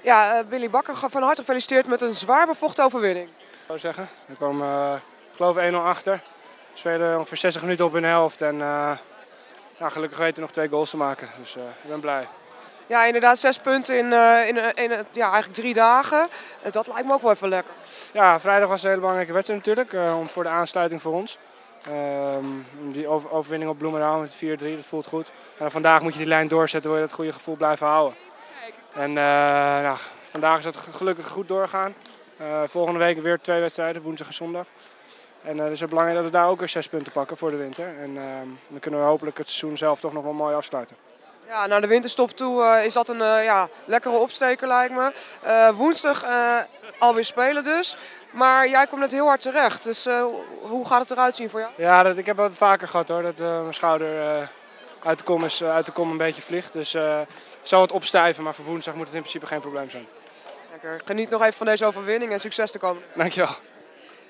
Ja, Billy Bakker, van harte gefeliciteerd met een zwaar bevochten overwinning. Ik zou zeggen. We komen, ik geloof 1-0 achter. We spelen ongeveer 60 minuten op in de helft en gelukkig weten we nog 2 goals te maken. Dus ik ben blij. Ja, inderdaad 6 punten in eigenlijk 3 dagen. Dat lijkt me ook wel even lekker. Ja, vrijdag was een hele belangrijke wedstrijd natuurlijk, voor de aansluiting voor ons. Die overwinning op Bloemendaal met 4-3, dat voelt goed. En vandaag moet je die lijn doorzetten, wil je dat goede gevoel blijven houden. En vandaag is het gelukkig goed doorgaan. Volgende week weer 2 wedstrijden, woensdag en zondag. En het is ook belangrijk dat we daar ook weer 6 punten pakken voor de winter. En dan kunnen we hopelijk het seizoen zelf toch nog wel mooi afsluiten. Ja, naar de winterstop toe is dat een lekkere opsteker lijkt me. Woensdag alweer spelen dus. Maar jij komt net heel hard terecht. Dus hoe gaat het eruit zien voor jou? Ja, ik heb het vaker gehad hoor. Dat mijn schouder uit de kom een beetje vliegt. Dus zal het opstijven, maar voor woensdag moet het in principe geen probleem zijn. Lekker. Geniet nog even van deze overwinning en succes te komen. Dankjewel.